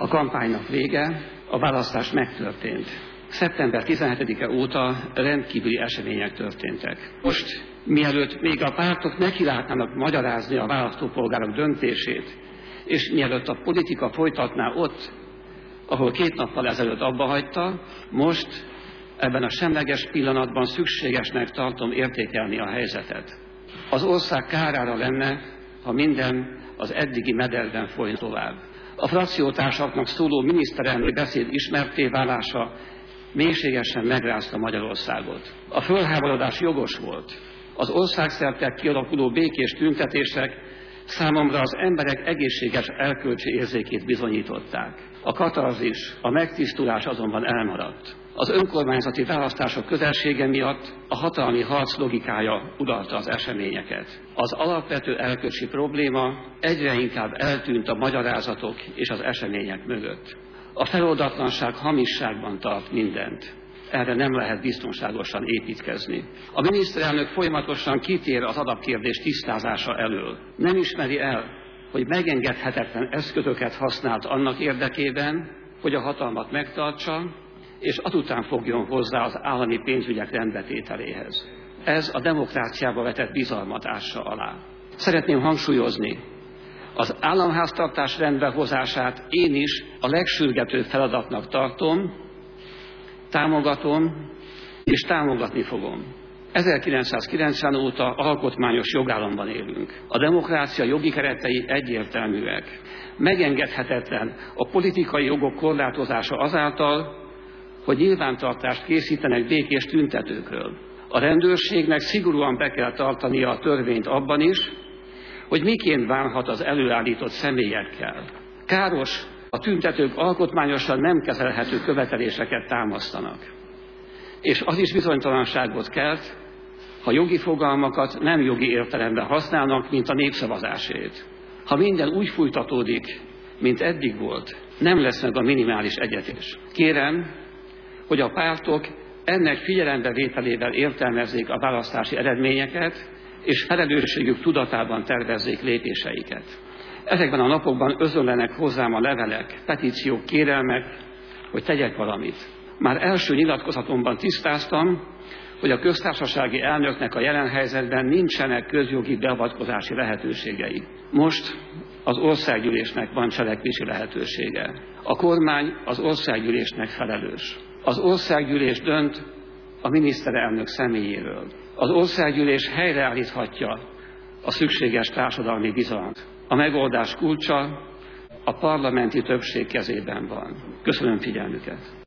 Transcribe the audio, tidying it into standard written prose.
A kampánynak vége, a választás megtörtént. Szeptember 17-e óta rendkívüli események történtek. Most, mielőtt még a pártok nekilátnának magyarázni a választópolgárok döntését, és mielőtt a politika folytatná ott, ahol 2 nappal ezelőtt abbahagyta, most ebben a semleges pillanatban szükségesnek tartom értékelni a helyzetet. Az ország kárára lenne, ha minden az eddigi mederben folyna tovább. A frakciótársaknak szóló miniszterelnöki beszéd ismertté válása mélységesen megrázta Magyarországot. A fölháborodás jogos volt. Az országszerte kialakuló békés tüntetések számomra az emberek egészséges erkölcsi érzékét bizonyították. A katarzis, a megtisztulás azonban elmaradt. Az önkormányzati választások közelsége miatt a hatalmi harc logikája uralta az eseményeket. Az alapvető erkölcsi probléma egyre inkább eltűnt a magyarázatok és az események mögött. A feloldatlanság hamisságban tart mindent. Erre nem lehet biztonságosan építkezni. A miniszterelnök folyamatosan kitér az alapkérdés tisztázása elől. Nem ismeri el, hogy megengedhetetlen eszközöket használt annak érdekében, hogy a hatalmat megtartsa, és azután fogjon hozzá az állami pénzügyek rendbetételéhez. Ez a demokráciába vetett bizalmat ássa alá. Szeretném hangsúlyozni, az államháztartás rendbehozását én is a legsürgetőbb feladatnak tartom, támogatom és támogatni fogom. 1990 óta alkotmányos jogállamban élünk. A demokrácia jogi keretei egyértelműek. Megengedhetetlen a politikai jogok korlátozása azáltal, hogy nyilvántartást készítenek békés tüntetőkről. A rendőrségnek szigorúan be kell tartania a törvényt abban is, hogy miként bánhat az előállított személyekkel. Káros, a tüntetők alkotmányosan nem kezelhető követeléseket támasztanak. És az is bizonytalanságot kelt, ha jogi fogalmakat nem jogi értelemben használnak, mint a népszavazásét. Ha minden úgy folytatódik, mint eddig volt, nem lesz meg a minimális egyetértés. Kérem, hogy a pártok ennek figyelembevételével értelmezzék a választási eredményeket, és felelősségük tudatában tervezzék lépéseiket. Ezekben a napokban özönlenek hozzám a levelek, petíciók, kérelmek, hogy tegyek valamit. Már első nyilatkozatomban tisztáztam, hogy a köztársasági elnöknek a jelen helyzetben nincsenek közjogi beavatkozási lehetőségei. Most az országgyűlésnek van cselekvési lehetősége. A kormány az országgyűlésnek felelős. Az országgyűlés dönt a miniszterelnök személyéről. Az országgyűlés helyreállíthatja a szükséges társadalmi bizalmat. A megoldás kulcsa a parlamenti többség kezében van. Köszönöm figyelmüket!